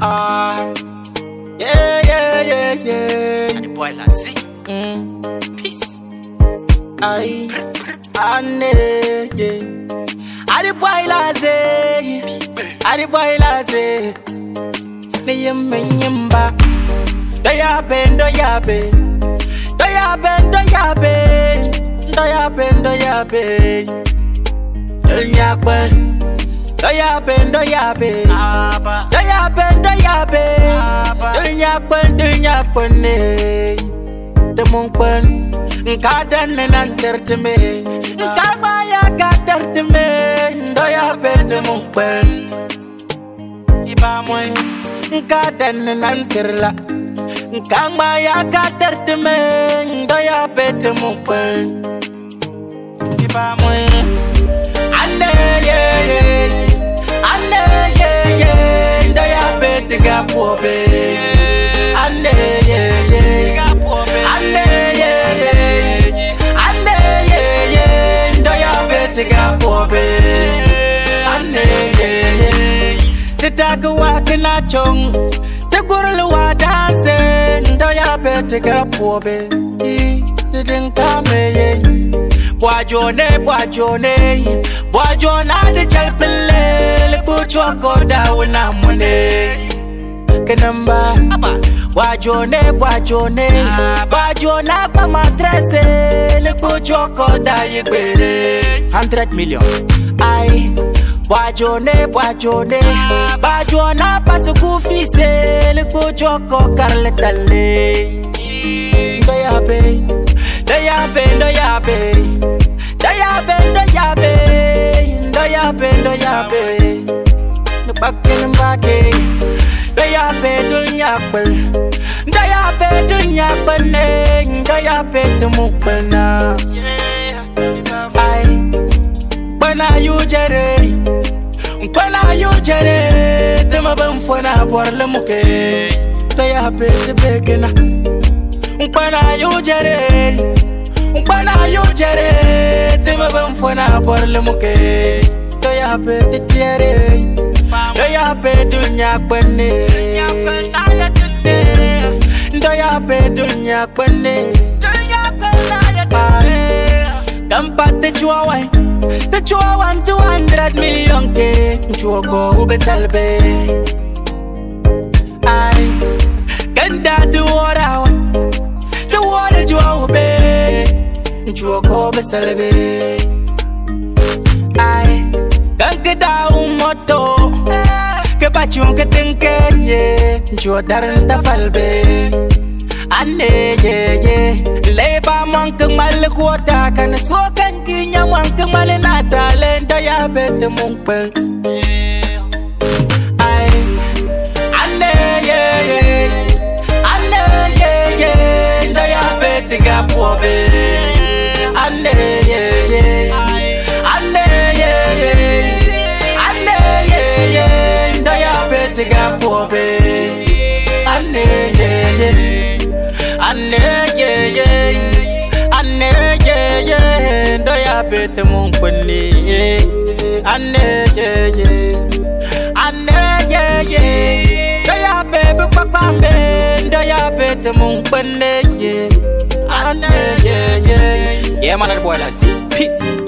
Yeah. And the boy like see. Peace. Aye. Ane, yeah. I the boy like say. I the boy like say. Ni yimba. Do ya ben. Do ya ben. Kadan nan terteme kabaya katerteme doya bete mumpen ibamoy kadan nan terla kabaya katerteme doya bete mumpen ibamoy ane doya bete gapobe ane Titaga wakina chong, tagurlu wa dance, doya bete gapobe. Didn't come ye. Bwajone, bwajona de chalpele, kuchwa koda wina mone. Kenamba, bwajone, bwajona pa matrese, le kuchwa koda yigwere. 100 million. Aye. Bwajone, bwajona pa sukufise, le kuchwa ko karle tale. Doya be. No bakin mbake. Doya be dunyakbel ne. Doya be tumukbelna. Ay, bana you jere. Tema banfona borle muke. Doya be begina. Bana you jere. Tema banfona borle muke. Doya be tiere. Doya be dunyakbel ne. Doya be dunyakbel ne. Kampat the chua 200 million ke chuoko ube salbe. Ay, ganda tu ora chua ube chuoko ube salbe. Ay, kanke da moto ke bachun ke tenke ye chua daran da falbe. Ane leba monk mal kuota kan so kan kinya monk mal na talenta ya bete mumpel. Ay ane ndo ya bete gapobe. Ane ndo ya bete gapobe. Ane doya bete mumpeni. Ane doya bebe papambe. Doya bete mumpeni. Ane yeah man, that boy like see peace.